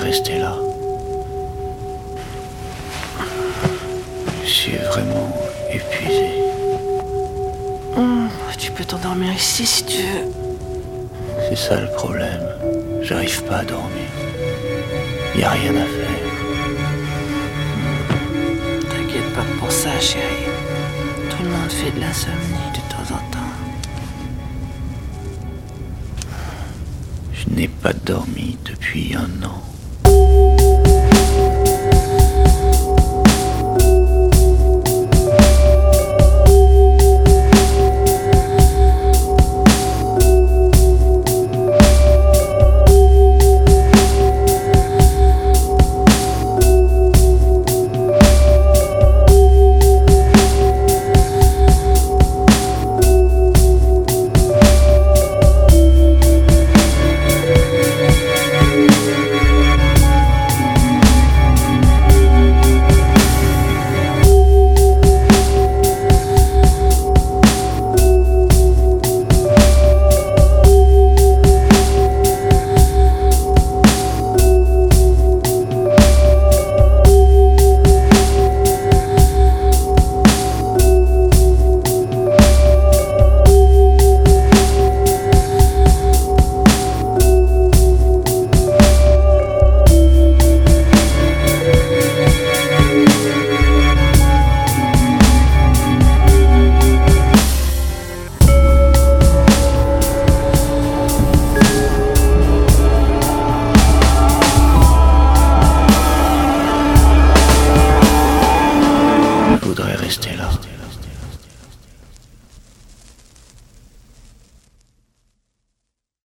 rester là. Je suis vraiment épuisé. Tu peux t'endormir ici si tu veux. C'est ça le problème. J'arrive pas à dormir. Y a rien à faire. T'inquiète pas pour ça, chérie. Tout le monde fait de l'insomnie de temps en temps. Je n'ai pas dormi depuis 1 an.